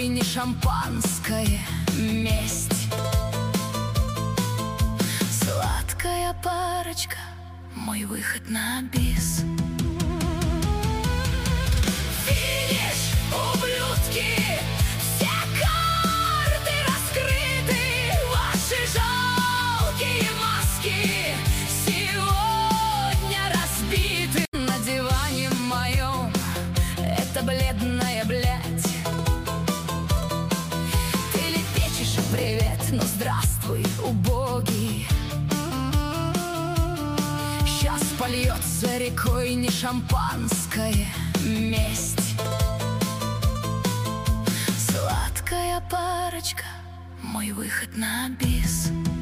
рекой, не шампанское, месть. Сладкая парочка, мой выход на бис. Финиш, ублюдки, все карты раскрыты, ваши жалкие маски сегодня разбиты. На диване моем эта бледная блядь, ты лепечешь привет, ну здравствуй, убогий. Сейчас польется рекой не шампанское, месть. Сладкая парочка, мой выход на бис.